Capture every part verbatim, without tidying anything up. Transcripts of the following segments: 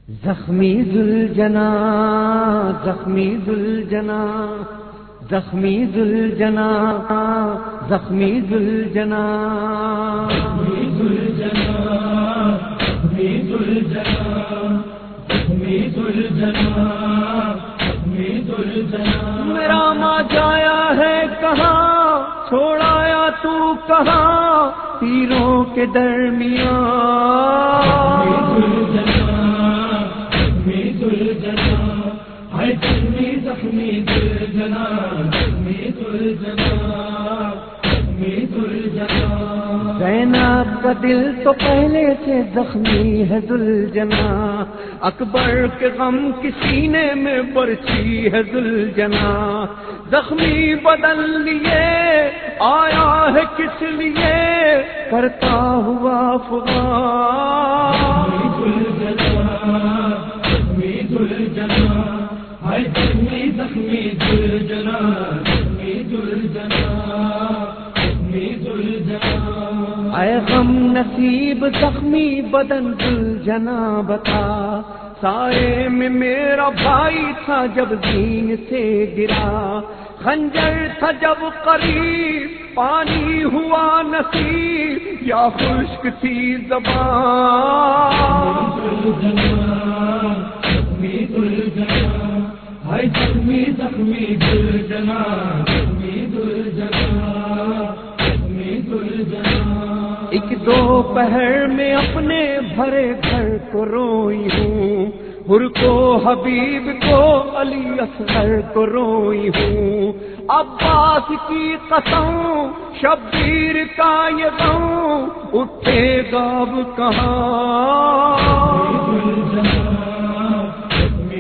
زخمی ذوالجنا زخمی ذوالجنا زخمی ذوالجنا زخمی ذوالجنا زخمی ذوالجنا زخمی ذوالجنا زخمی ذوالجنا زخمی ذوالجنا میرا ماں جایا ہے کہاں چھوڑایا تو کہاں تیروں کے درمیان زخمی زخمی ذوالجنا زخمی ذوالجنا زخمی ذوالجنا زینب کا دل تو پہلے سے زخمی ہے ذوالجنا اکبر کے غم کی سینے میں برچی ہے ذوالجنا زخمی بدل لیے آیا ہے کس لیے کرتا ہوا فغان زخمی ذوالجنا زخمی زخمی ذوالجنا زخمی ذوالجنا زخمی ذوالجنا اے غم نصیب زخمی بدن ذوالجنا بتا سائے میں میرا بھائی تھا جب دین سے گرا خنجر تھا جب قریب پانی ہوا نصیب یا خشک تھی زبان زخمی ذوالجنا زخمی زخمی ذوالجنا زخمی ذوالجنا زخمی ذوالجنا ایک دو پہر میں اپنے بھرے گھر کو روئی ہوں حر کو حبیب کو علی اصغر کو روئی ہوں عباس کی قسم شبیر کا یہ غم اٹھے گا اب کہاں زخمی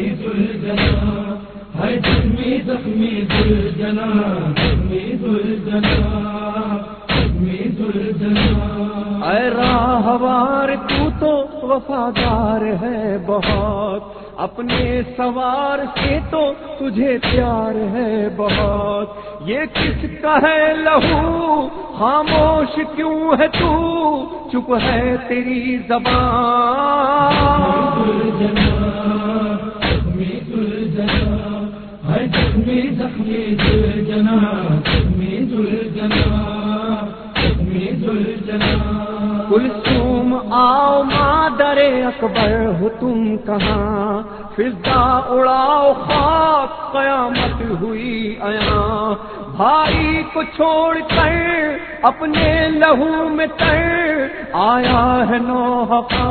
زخمی ذوالجنا زخمی ذوالجنا زخمی ذوالجنا اے راہوار تو تو وفادار ہے بہت اپنے سوار سے تو تجھے پیار ہے بہت یہ کس کا ہے لہو خاموش کیوں ہے تو چپ ہے تیری زبان زخمی زخمی ذوالجنا زخمی ذوالجنا زخمی ذوالجنا کلثوم آؤ مادر اکبر ہو تم کہاں فضا اڑاؤ خاک قیامت ہوئی عیاں بھائی کو چھوڑ کر اپنے لہو میں تر آیا ہے نوحہ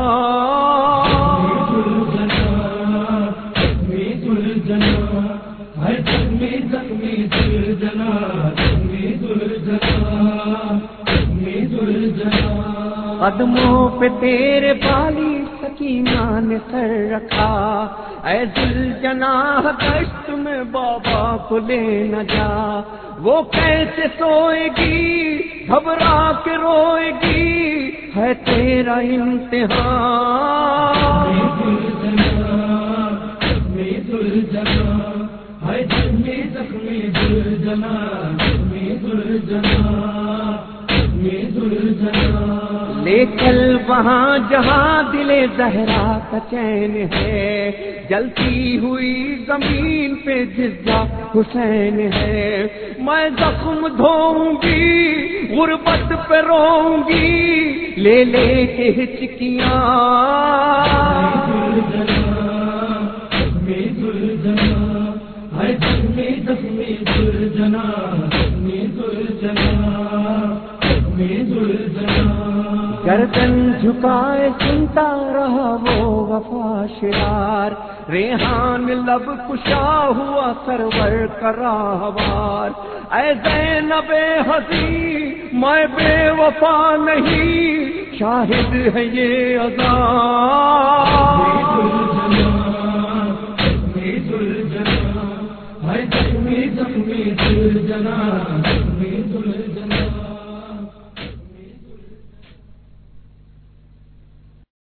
زخمی زخمی ذوالجنا زخمی ذوالجنا زخمی ذوالجنا قدموں پہ تیرے بالی سکینہ نے سر رکھا اے ذوالجنا دشت میں بابا کو لے نہ جا وہ کیسے سوئے گی گھبرا کے روئے گی ہے تیرا امتحان زخمی ذوالجنا زخمی زخمی ذوالجنا زخمی ذوالجنا زخمی ذوالجنا لے چل وہاں جہاں دل زہرا کا چین ہے جلتی ہوئی زمین پہ جزا حسین ہے میں زخم دھوؤں گی غربت پہ روؤں گی لے لے کے ہچکیاں زخمی ذوالجنا زخمی زخمی ذوالجنا زخمی ذوالجنا زخمی ذوالجنا گردن جھکائے سنتا رہا وہ وفا شرار ریحان لب کشا ہوا سرور کا راہوار اے زینب حسین میں بے وفا نہیں شاہد ہے یہ عذاب زخمی زخمی ذوالجنا